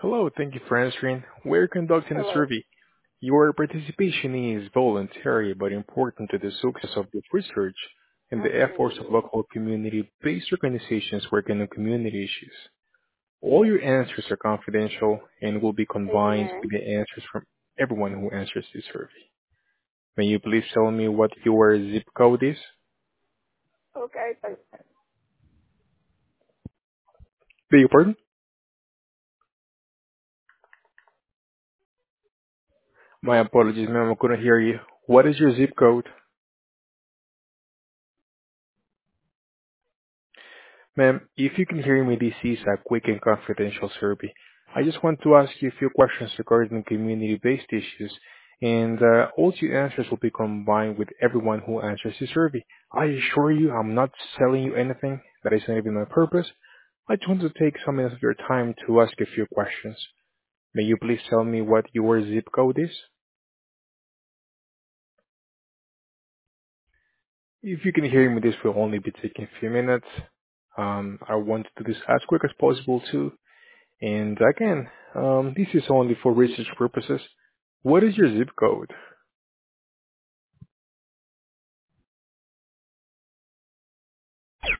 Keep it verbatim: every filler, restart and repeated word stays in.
Hello, thank you for answering. We're conducting a Hello. survey. Your participation is voluntary but important to the success of the research and the efforts of Okay. local community-based organizations working on community issues. All your answers are confidential and will be combined Amen. with the answers from everyone who answers this survey. May you please tell me what your zip code is? Okay. Thank Beg your pardon? My apologies, ma'am, I couldn't hear you. What is your zip code? Ma'am, if you can hear me, this is a quick and confidential survey. I just want to ask you a few questions regarding community-based issues, and uh, all your answers will be combined with everyone who answers the survey. I assure you I'm not selling you anything. That is not even my purpose. I just want to take some minutes of your time to ask a few questions. May you please tell me what your zip code is? If you can hear me, this will only be taking a few minutes. Um, I want to do this as quick as possible too. And again, um, this is only for research purposes. What is your zip code?